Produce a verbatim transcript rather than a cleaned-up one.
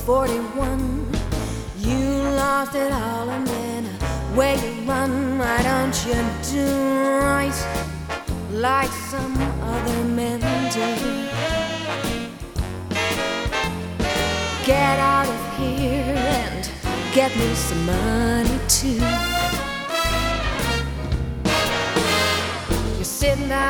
forty-one. You lost it all and then where you run. Why don't you do right like some other men do? Get out of here and get me some money too. You're sitting out